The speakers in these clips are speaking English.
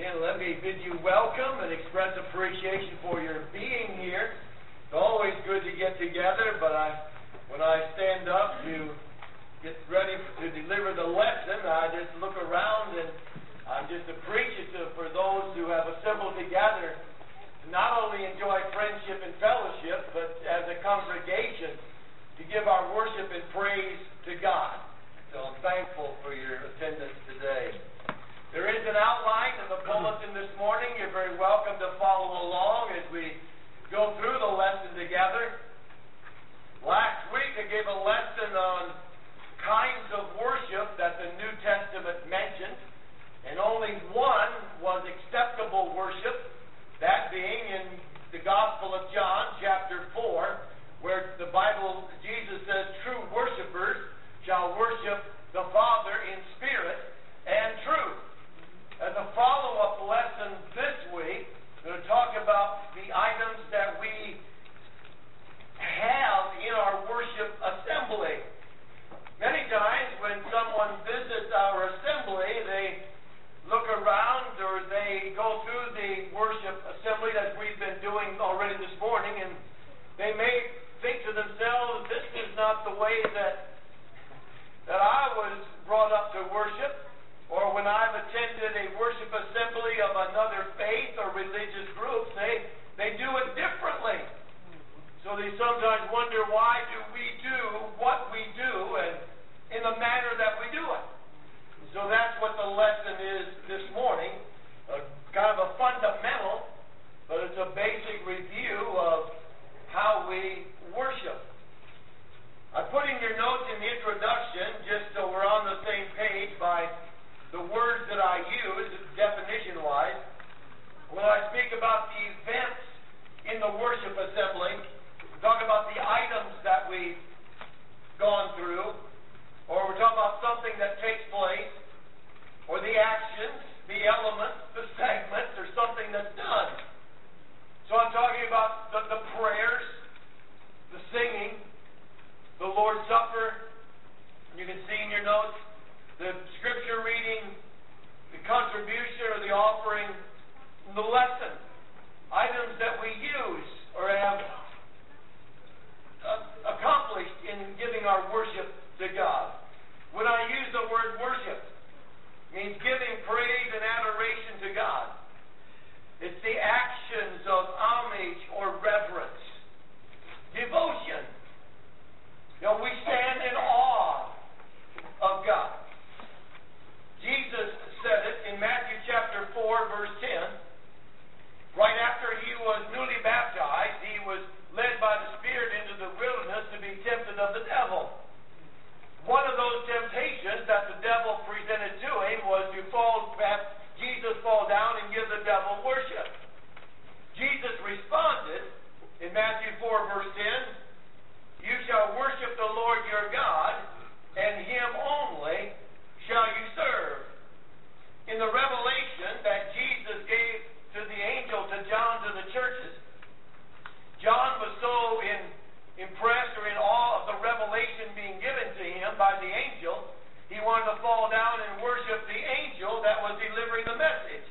Again, let me bid you welcome and express appreciation for your being here. It's always good to get together, but when I stand up to get ready to deliver the lesson, I just look around and I'm just appreciative for those who have assembled together to not only enjoy friendship and fellowship, but as a congregation to give our worship and praise to God. So I'm thankful for your attendance today. There is an outline in the bulletin this morning. You're very welcome to follow along as we go through the lesson together. Last week I gave a lesson on kinds of worship that the New Testament mentioned, and only one was acceptable worship, that being in the Gospel of John, chapter 4, where the Bible, Jesus says, true worshipers shall worship the Father in spirit and truth. As a follow-up lesson this week, I'm going to talk about the items that we have in our worship assembly. Many times when someone visits our assembly, they look around or they go through the worship assembly that we've been doing already this morning, and they may think to themselves, this is not the way that I was brought up to worship. Or when I've attended a worship assembly of another faith or religious group, they do it differently. So they sometimes wonder, why do we do what we do and in the manner that we do it? So that's what the lesson is this morning, kind of a fundamental, but it's a basic review of how we worship. I put in your notes in the introduction, just so we're on the same page, by the words that I use, definition-wise. When I speak about the events in the worship assembly, talk about the items that we've gone through, or we're talking about something that takes place, or the actions, the elements, the segments, or something that's done. So I'm talking about the prayers, the singing, the Lord's Supper. You can see in your notes the scripture reading, the contribution or the offering, the lesson. Items that we use or have accomplished in giving our worship to God. When I use the word worship, it means giving praise and adoration to God. It's the actions of homage or reverence. Devotion. We stand in awe of God. Jesus said it in Matthew chapter 4, verse 10. Right after he was newly baptized, he was led by the Spirit into the wilderness to be tempted of the devil. One of those temptations that the devil presented to him was to have Jesus fall down and give the devil worship. Jesus responded in Matthew 4, verse 10, "You shall worship the Lord your God, and him only shall you serve." In the revelation that Jesus gave to the angel, to John, to the churches, John was so impressed or in awe of the revelation being given to him by the angel, he wanted to fall down and worship the angel that was delivering the message.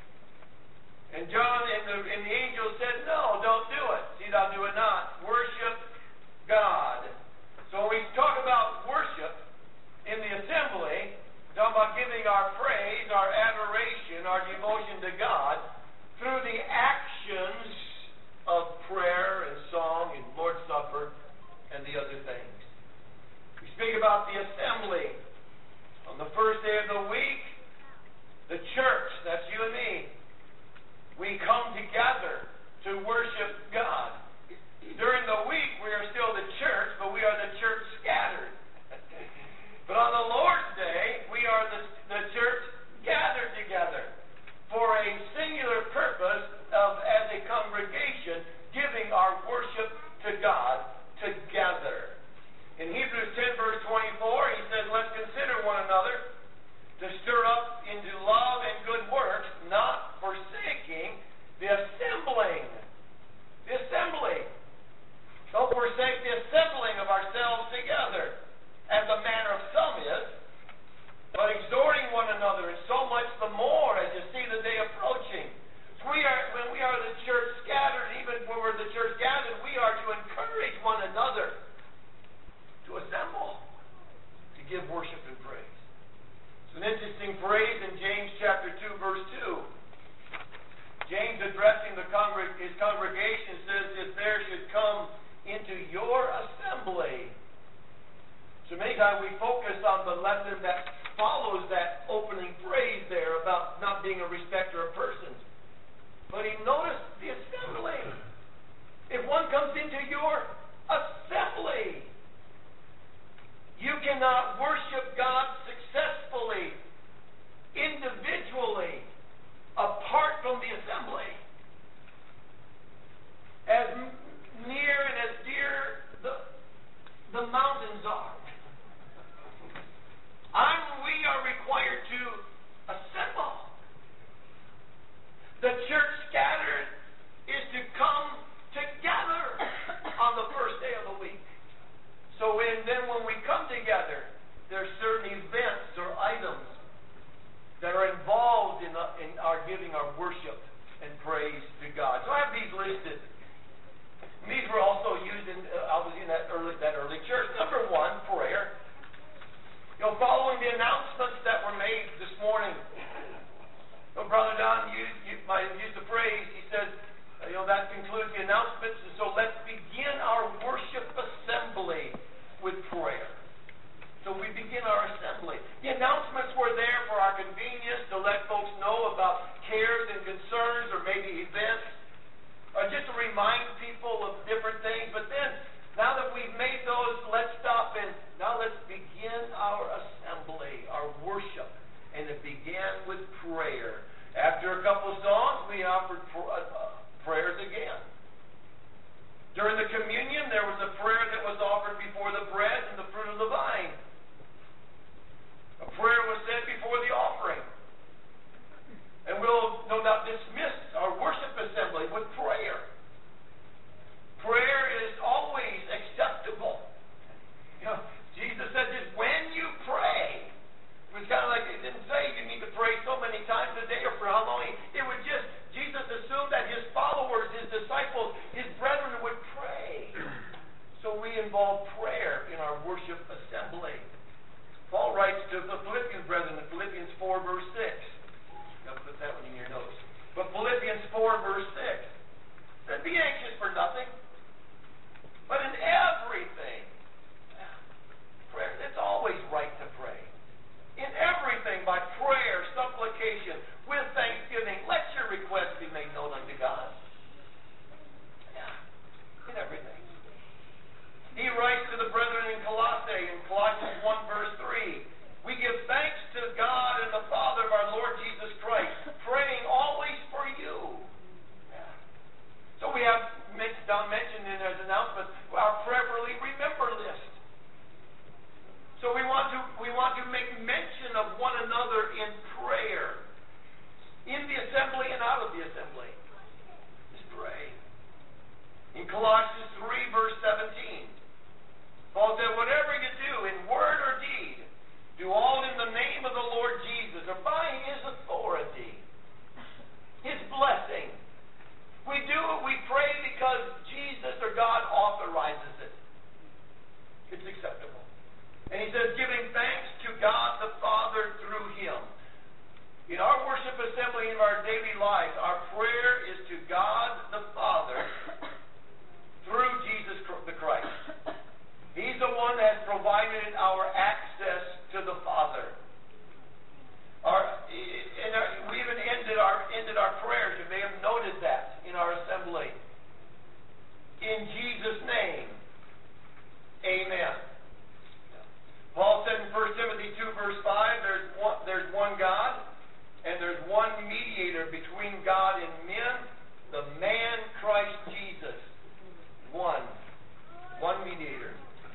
And John and the angel said, "No, don't do it. See, thou do it not. Worship God." So when we talk about worship in the assembly, talk about giving our praise, our adoration, our devotion to God through the actions of prayer and song and Lord's Supper and the other things. We speak about the assembly. On the first day of the week, the church, that's you and me, we come together to worship God. During the week, we are still the church, but we are the church scattered. But on the Lord's Day, we are the church gathered together for a singular purpose of, as a congregation, giving our worship to God together. In Hebrews 10, verse 24, he says, "Let's consider one another to stir his congregation says, if there should come into your assembly. So many times we focus on the lesson that follows that opening phrase there about not being a respecter of persons. But he noticed the assembly. If one comes into your assembly, you cannot worship God successfully, individually, apart from the assembly. As near and as dear the mountains are, we are required to assemble. The church scattered is to come together on the first day of the week. So then when we come together, there are certain events or items that are involved in our giving our worship and praise to God. So I have these listed. And these were also used in that early church. Number one, prayer. Following the announcements that were made this morning, Brother Don used the phrase. He says, that concludes the announcements, and so let's begin our worship assembly with prayer. So we begin our assembly. The announcements were there for our convenience to let folks know about cares and concerns or maybe events, or just to remind people of different things. But then, now that we've made those, let's stop and now let's begin our assembly, our worship. And it began with prayer. After a couple of songs, we offered prayers again. During the communion, there was a prayer that was offered before the bread and the fruit of the vine. A prayer was said before the offering. And we'll no doubt dismiss our worship assembly with prayer. Prayer is always acceptable. Jesus said this, when you pray. It was kind of like, it didn't say you need to pray so many times a day or for how long. It would just, Jesus assumed that his followers, his disciples, his brethren would pray. So we involve prayer in our worship assembly. Paul writes to the Philippians brethren in Philippians 4 verse 6. You've got to put that one in your notes. But Philippians 4 verse 6 said, be anxious for nothing, but in everything, prayer. It's always right to pray. In everything, by prayer, supplication, with thanksgiving, let your requests be made known unto God. Yeah, in everything. He writes to the brethren in Colossae, in Colossians 1 verse 3, we give thanks to God and the Father of our Lord Jesus Christ, praying always for you. Yeah. So we have mentioned in his announcement our prayerfully remember list. So we want to make mention of one another in prayer, in the assembly and out of the assembly. Just pray. In Colossians 3 verse 17, Paul said, whatever you do in word or deed, do all in the name of the Lord Jesus, or by his authority, his blessing. We do it, we pray because Jesus or God authorizes it. It's acceptable. And he says, giving thanks to God the Father through him. In our worship assembly, in our daily lives, our prayer is to God the Father through Jesus the Christ. He's the one that has provided our access to the Father. We even ended our prayers. You may have noted that in our assembly. In Jesus' name, amen. Paul said in 1 Timothy 2 verse 5, there's one God, and there's one mediator between God and men, the man Christ Jesus. One mediator.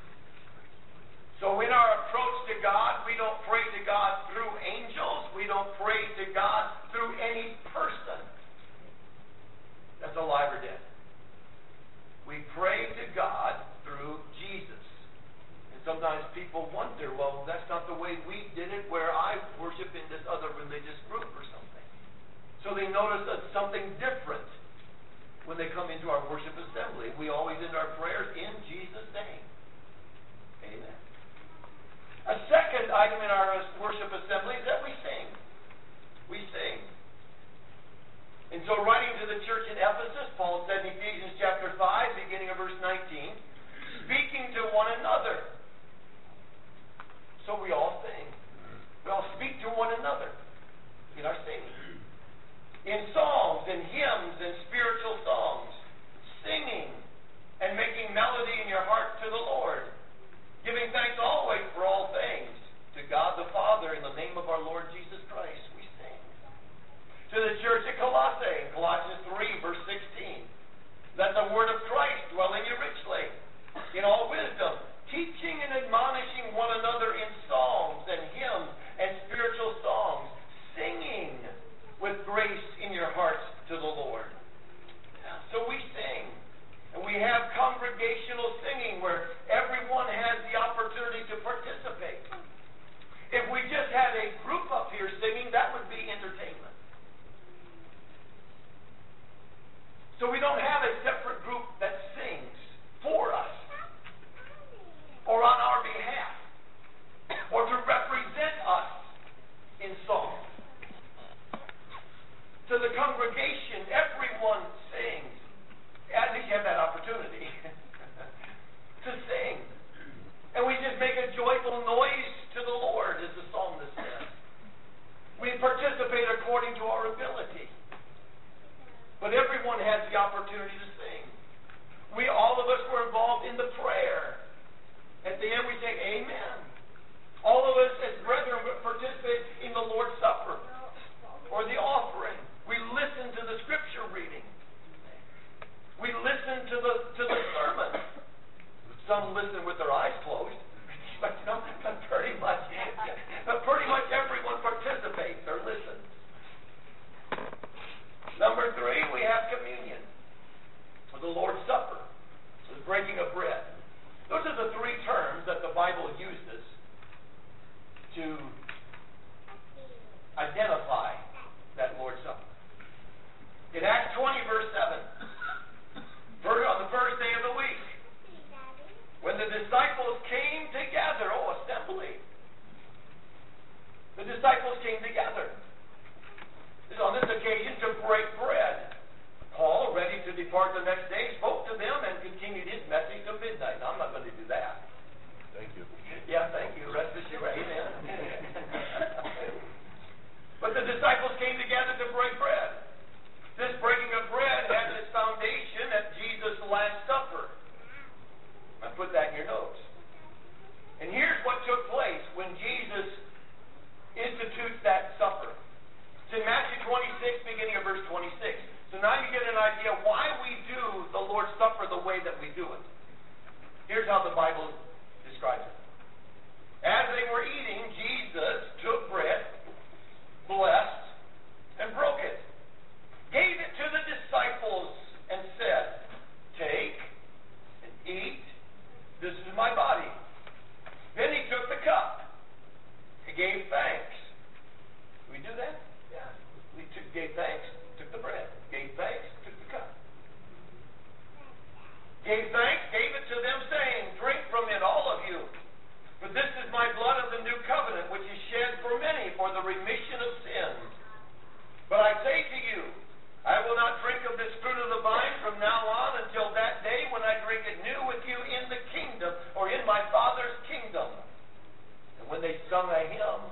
So in our approach to God, we don't pray to God through angels. We don't pray to God through any person that's alive or dead. We pray to God through Jesus. Sometimes people wonder, well, that's not the way we did it where I worship in this other religious group or something. So they notice that something different when they come into our worship assembly. We always end our prayers in Jesus' name. Amen. A second item in our worship assembly is that we sing. We sing. In And so writing to the church in Ephesus, Paul said in Ephesians chapter 5, beginning of verse 19, speaking to one another. So we all sing. We all speak to one another in our singing. In songs and hymns and spiritual songs, singing and making melody in your heart to the Lord, giving thanks always for all things to God the Father in the name of our Lord Jesus Christ. We sing. To the church at Colossae, Colossians 3, verse 16, let the word of Christ dwell in you richly, in all wisdom, teaching and admonishing one another in psalms and hymns and spiritual songs, singing with grace in your hearts to the Lord. So we sing. And we have congregational singing where everyone has the opportunity to participate. If we just had a group up here singing, that would be entertainment. So we don't have a separate group that sings for us or on our behalf or to represent us in song. To the congregation, everyone sings. At least you have that opportunity to sing. And we just make a joyful noise to the Lord, as the psalmist says. We participate according to our ability. But everyone has the opportunity to sing. All of us were involved in the prayer. At the end we say, Amen. All of us as brethren participate in the Lord's Supper or the offering. We listen to the Scripture reading. We listen to the sermon. Some listen with their eyes closed, but pretty much everyone participates or listens. Number 3, we have communion, or the Lord's Supper, the breaking of bread. Those are the 3 terms that the Bible uses to identify that Lord's Supper. In Acts 20, verse 7, on the first day of the week, when the disciples came together, assembly. The disciples came together. On this occasion to break bread. Paul, ready to depart the next day, spoke to them and continued his message till midnight. Now, I'm not going to do that. Thank you. Yeah, thank you. Rest assured. Amen. But the disciples came together to break bread. This breaking of bread has its foundation at Jesus' Last Supper. I put that in your notes. And here's what took place when Jesus institutes that supper. It's in Matthew 26, beginning of verse 26. So now you get an idea why we do the Lord's Supper the way that we do it. Here's how the Bible describes it. As they were eating, Jesus took bread, blessed, and broke it, gave it to the disciples, and said, "Take and eat. This is my body." Then he took the cup. He gave thanks. Did we do that? Yeah. We gave thanks, took the bread. Gave thanks, took the cup. Gave thanks, gave it to them, saying, "Drink from it, all of you. For this is my blood of the new covenant, which is shed for many for the remission of sins. But I say to you, I will not drink of this fruit of the vine from now on until that day when I drink it new with you in the kingdom," or in my Father's kingdom. And when they sung a hymn,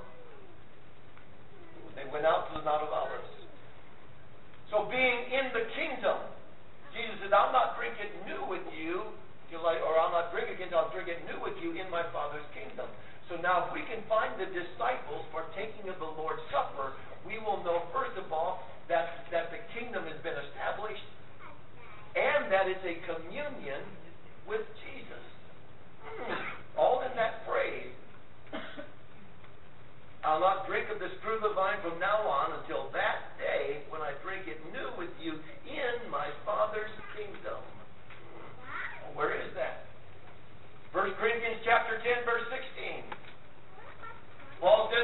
they went out to the Mount of Olives. So being in the kingdom, Jesus said, "I'll not drink it new with you, I'll not drink again, I'll drink it new with you in my Father's kingdom." So now if we can find the disciples partaking of the Lord's Supper, we will know, first of all, that the kingdom has been established, and that it's a communion with Jesus. All in that phrase. "I'll not drink of this fruit of the vine from now on until that day when I drink it new with you in my Father's kingdom." Well, where is that? 1 Corinthians chapter 10, verse 16. Paul says,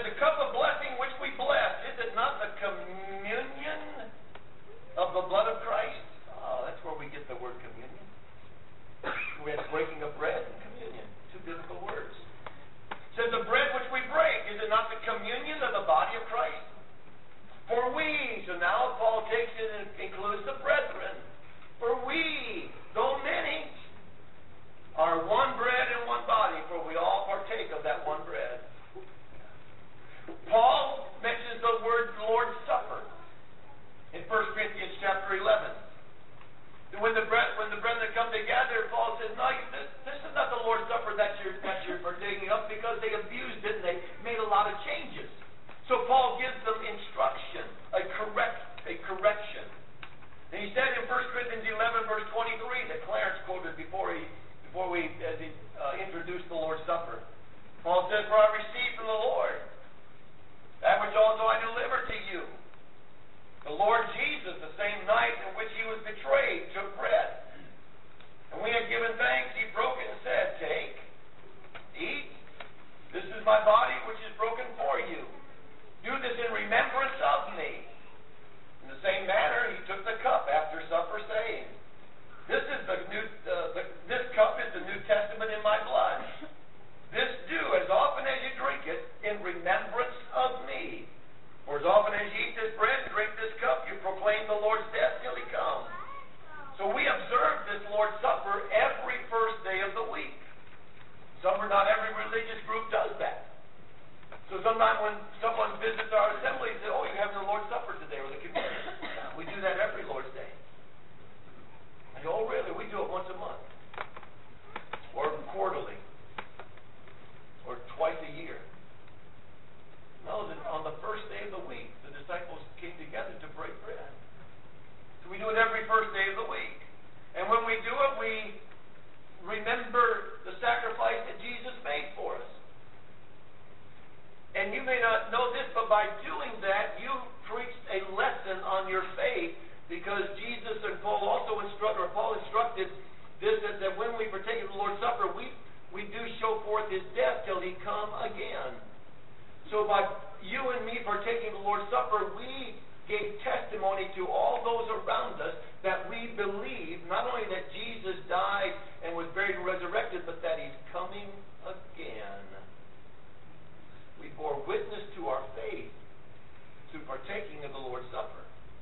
So now Paul takes it and includes the brethren. For we, though many, are one bread and one body, for we all partake of that one bread. Paul mentions the word Lord's Supper in 1 Corinthians chapter 11. When the brethren come together, Paul says, no, this is not the Lord's Supper that you're partaking of, because they abused it and they made a lot of changes. So Paul gives them instruction, a correction. And he said in 1 Corinthians 11, verse 23, that Clarence quoted before we introduced the Lord's Supper. Paul says, for I received from the Lord that which also I delivered to you. The Lord Jesus, the same night in which he was betrayed, took bread. And when he had given thanks, he broke it and said, take, eat. This is my body which is broken for you. Do this in remembrance of me. In the same manner, he took the cup after supper, saying, this cup is the New Testament in my blood. This do as often as you drink it in remembrance of me. For as often as you eat this bread and drink this cup, you proclaim the Lord's death till he comes. So we observe this Lord's Supper every first day of the week. Not every religious group does that. So sometimes when someone visits our assembly, they say, oh, you're having the Lord's Supper today, or the communion. We do that every Lord's Day. I go, oh, really? We do it once a month. Or quarterly. Or twice a year. No, on the first day of the week, the disciples came together to break bread. So we do it every first day of the week. And when we do it, we remember the sacrifice that Jesus made for us. And you may not know this, but by doing that, you preached a lesson on your faith, because Jesus and Paul instructed this, that when we partake of the Lord's Supper, we do show forth his death till he come again. So by you and me partaking of the Lord's Supper, we gave testimony to all those around us that we believe not only that Jesus died and was buried and resurrected, but that he's coming again. We bore witness to our faith through partaking of the Lord's Supper.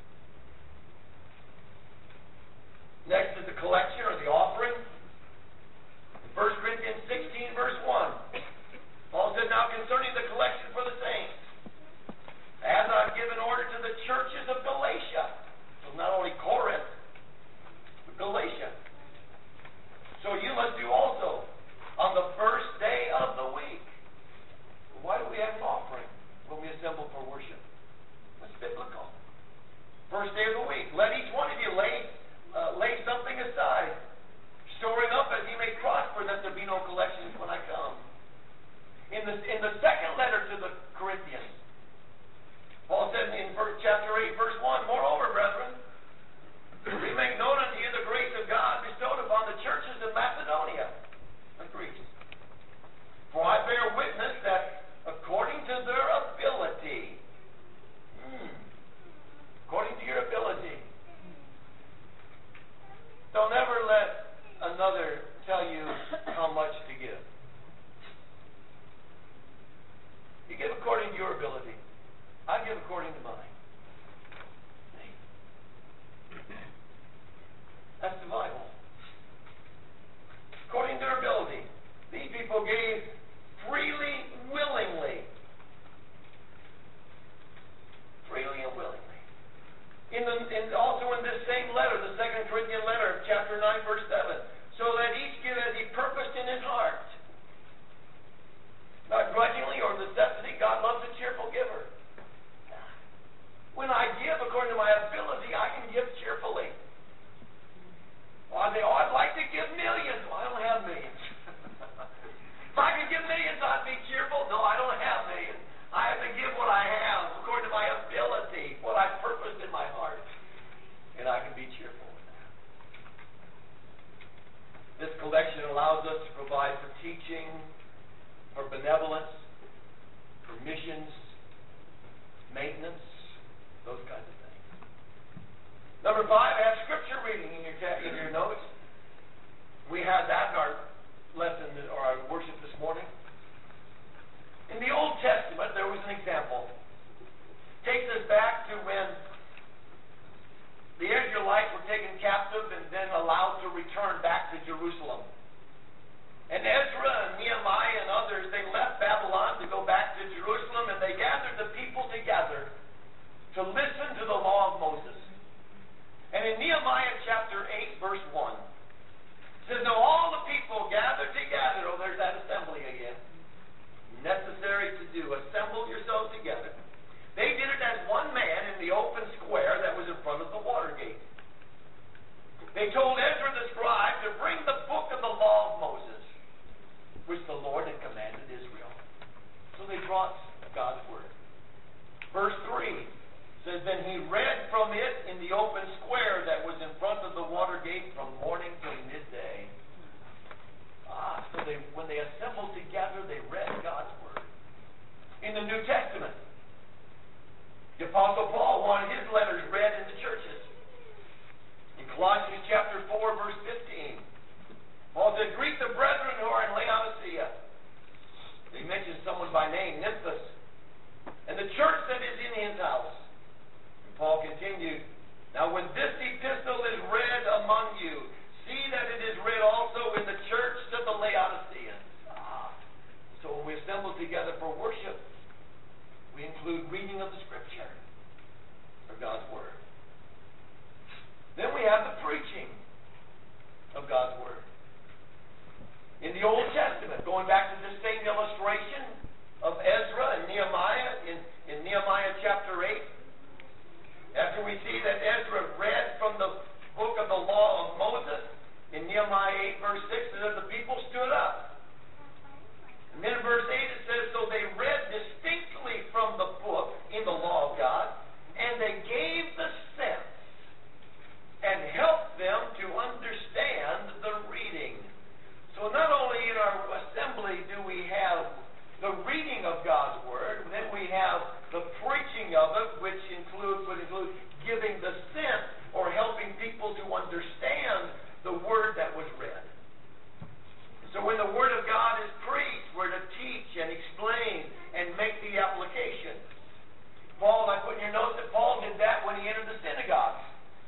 Next is the collection or the offering. In 1 Corinthians 16, verse 1, Paul said, now concerning the collection for the saints, as I've given order to the churches of Galatia. So not only Corinth, but Galatia. So you must do also on the first day of the week. Why do we have an offering when we assemble for worship? That's biblical. First day of the week. Let each one of you lay something aside, storing up as he may prosper, that there be no collections when I come. In the second letter to the Corinthians, Paul said in chapter 8, verse 1, moreover, brethren, we make known unto you the grace of God bestowed upon the churches of Macedonia and Greece. For I bear witness that according to their ability, according to your ability, don't ever let another tell you how much to give. You give according to your ability. I give according to mine. That's the Bible. According to their ability. These people gave freely, willingly. Freely and willingly. Also in this same letter, the 2 Corinthian letter, chapter 9, verse 7, so that each give as he purposed in his heart. Not grudgingly or necessity. God loves a cheerful giver. When I give according to my ability, I can give cheerfully. Well, I'd like to give millions. Well, I don't have millions. If I could give millions, I'd be cheerful. No, I don't have millions. I have to give what I have according to my ability, what I purposed in my heart. And I can be cheerful with that. This collection allows us to provide for teaching, for benevolence, for missions, maintenance, those kinds of things. Number 5, have scripture reading in your notes. We had that in our lesson or our worship this morning. In the Old Testament, there was an example. Takes us back to when return back to Jerusalem. And Ezra and Nehemiah and others, they left Babylon to go back to Jerusalem, and they gathered the people together to listen to the law of Moses. And in Nehemiah chapter 8, verse 1, it says, now all the people gathered together. Oh, there's that assembly again. Necessary to do. Assemble yourselves together. They did it as one man in the open square that was in front of the water gate. They told Ezra the scribe to bring the book of the law of Moses, which the Lord had commanded Israel. So they brought God's word. Verse 3 says, then he read from it in the open square that was in front of the water gate from morning till midday. So when they assembled together, they read God's word. In the New Testament, the Apostle Paul wanted his letters read in the churches. In Colossians chapter 4, verse 15, Paul said, greet the brethren who are in Laodicea. He mentions someone by name, Nymphas, and the church that is in his house. And Paul continued, now when this epistle is read among you, see that it is read also in the church of the Laodiceans. So when we assemble together for worship, we include reading of the Scripture, or God's Word. Then we have the preaching of God's Word. In the Old Testament, going back to the same illustration of Ezra and Nehemiah, in Nehemiah chapter 8, after we see that Ezra read from the book of the law of Moses, in Nehemiah 8, verse 6, it says the people stood up. And then in verse 8 it says, so they read distinctly from the book in the law of God, and they gave the sense and helped them to understand the reading. So not only in our assembly do we have the reading of God's Word, then we have the preaching of it, which would include giving the sense or helping people to understand the Word that was read. So when the Word of God is preached, we're to teach and explain and make the application. Paul, I put in your notes that Paul did that when he entered the synagogues.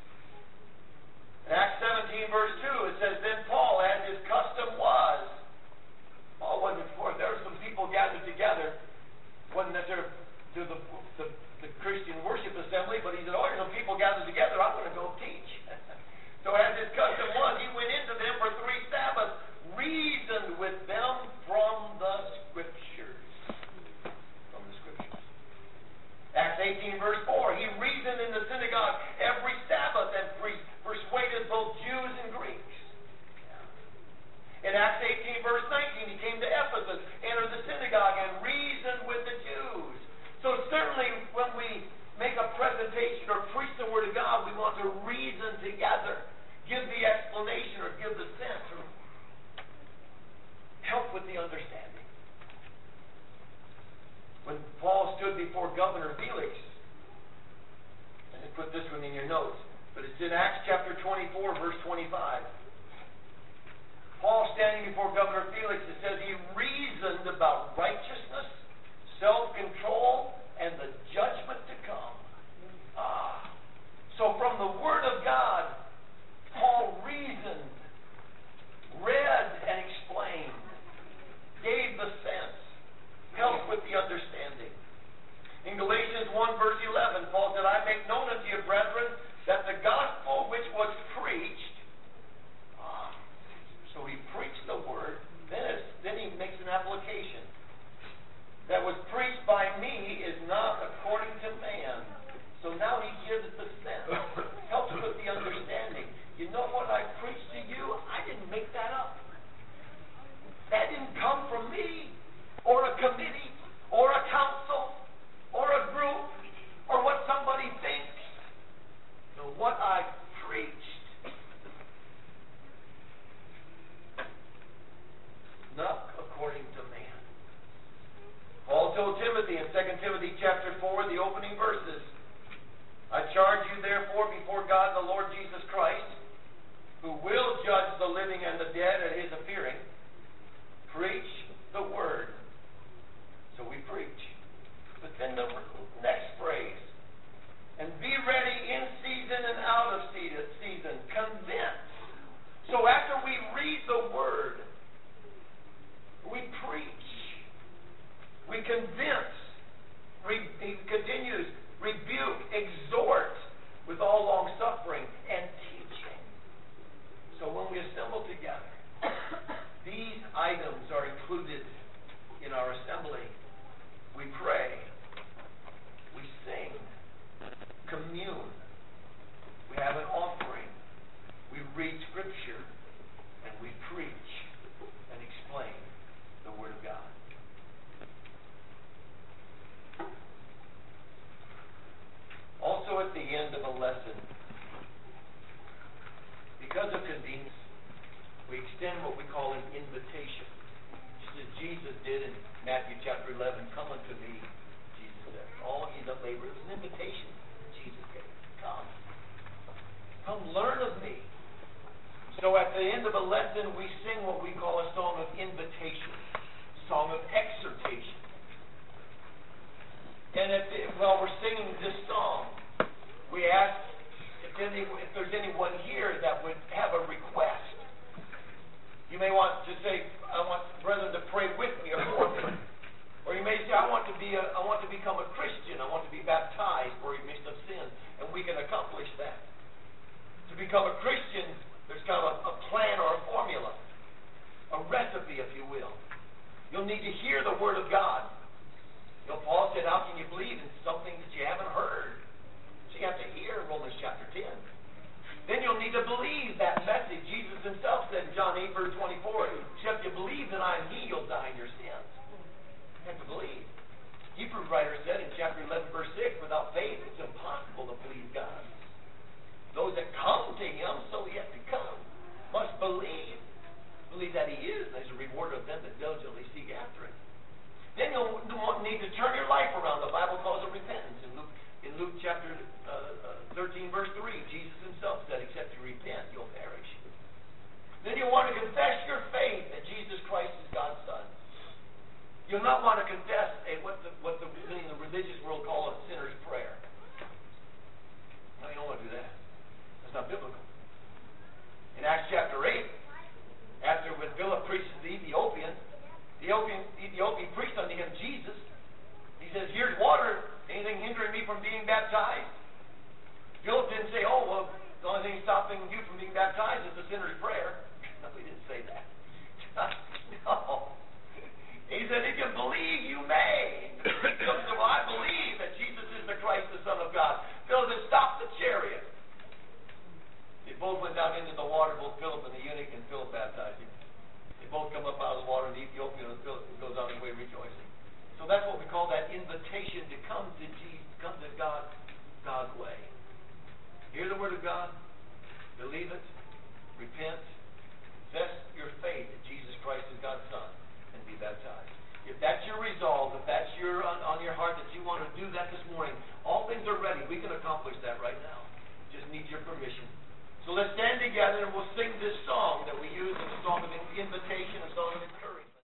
In Acts 17, verse 2, it says, then Paul, as his custom was, Paul wasn't before, there were some people gathered together, wasn't necessarily to the Christian worship assembly, but he said, oh, there's some people gathered together, I'm going to go teach. So as his custom was, he went into them for 3 Sabbaths, reasoned with them from the Scriptures. From the Scriptures. Acts 18, verse 4, he reasoned in the synagogue every Sabbath and persuaded both Jews and Greeks. In Acts 18, verse 19, he came to Ephesus, entered the synagogue, and reasoned with the Jews. So certainly when we make a presentation or preach the Word of God, we want to reason together, give the explanation or give the sense, or help with the understanding. When Paul stood before Governor Felix, and I put this one in your notes, but it's in Acts chapter 24, verse 25. Paul standing before Governor Felix, it says he reasoned about righteousness, self-control, and the judgment to come. So from the Word of God, Paul reasoned, read and explained, gave the sense, helped with the understanding. In Galatians 1, verse 11, Paul said, I make known unto you, brethren, that the gospel which was preached, so he preached the Word, then he makes an application. That was preached by me is not according to because of convenience, we extend what we call an invitation. Just as Jesus did in Matthew chapter 11, come unto me, Jesus said. All ye that labor. It was an invitation Jesus gave. Come. Come learn of me. So at the end of a lesson, we sing what we call a song of invitation, song of exhortation. And while we're singing this song, we ask if there's anyone here that would have a request. You may want to say, I want brethren to pray with me or for me. Or you may say, I want to become a Christian. I want to be baptized for remission of sin. And we can accomplish that. To become a Christian, there's kind of a plan or a formula. A recipe, if you will. You'll need to hear the Word of God. You know, Paul said, how can you believe in something that you haven't heard? So you have to hear Romans chapter 10. Then you'll need to believe that message. Jesus himself said in John 8, verse 24, except you believe that I am he, you'll die in your sins. You have to believe. Hebrew writer said in chapter 11, verse 6, without faith it's impossible to please God. Those that come to him, so yet to come, must believe. Believe that he is, and there's a reward of them that diligently seek after him. Then you'll need to turn your life around. The Bible calls it repentance. In Luke chapter 13, verse 3, Jesus himself said, except you repent, you'll perish. Then you'll want to confess your faith that Jesus Christ is God's Son. You'll not want to confess what the religious world call a sinner's prayer. No, you don't want to do that. That's not biblical. In Acts chapter 8, after when Philip preached to the Ethiopian preached unto him Jesus. He says, here's water. Anything hindering me from being baptized? Philip didn't say, oh, well, the only thing stopping you from being baptized is the sinner's prayer. No, he didn't say that. No. He said, if you believe, you may. Philip said, well, I believe that Jesus is the Christ, the Son of God. Philip said, stop the chariot. They both went down into the water, both Philip and the eunuch, and Philip baptized him. They both come up out of the water, and the Ethiopian goes on his way rejoicing. So that's what we call that invitation to come to Jesus, come to God's way. Hear the Word of God, believe it, repent, confess your faith that Jesus Christ is God's Son, and be baptized. If that's your resolve, if that's on your heart that you want to do that this morning, all things are ready. We can accomplish that right now. Just need your permission. So let's stand together and we'll sing this song that we use as a song of invitation, a song of encouragement.